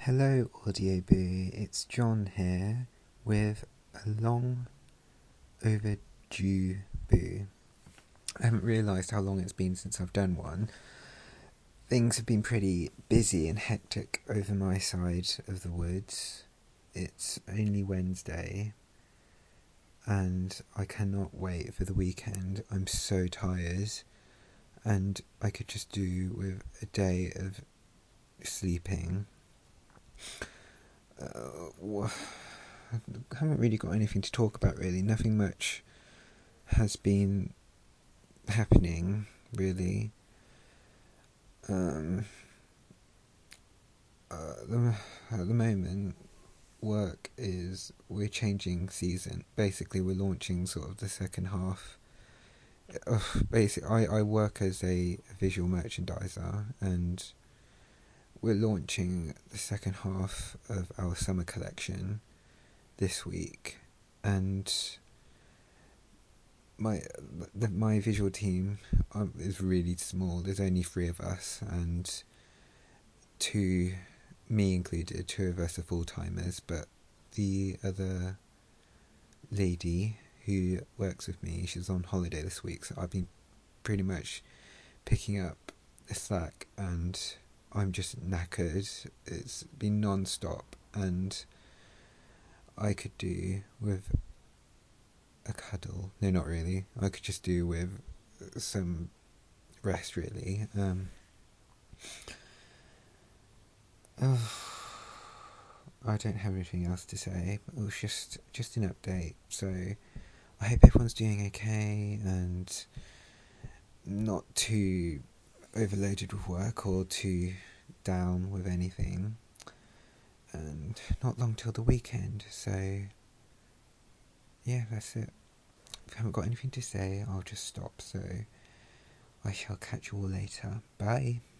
Hello Audioboo, it's John here with a long overdue boo. I haven't realised how long it's been since I've done one. Things have been pretty busy and hectic over my side of the woods. It's only Wednesday and I cannot wait for the weekend. I'm so tired and I could just do with a day of sleeping. I haven't really got anything to talk about really. Nothing much has been happening really. At the moment, we're changing season. Basically, we're launching sort of the second half. I work as a visual merchandiser, and we're launching the second half of our summer collection this week, and my visual team is really small. There's only 3 of us, and me included, 2 of us are full-timers, but the other lady who works with me, she's on holiday this week, so I've been pretty much picking up the slack, and I'm just knackered. It's been non-stop, and I could do with a cuddle. No, not really. I could just do with some rest, really. I don't have anything else to say. It was just an update. So I hope everyone's doing okay and not too overloaded with work or too down with anything. And not long till the weekend. So yeah, that's it. If I haven't got anything to say, I'll just stop. So I shall catch you all later. Bye.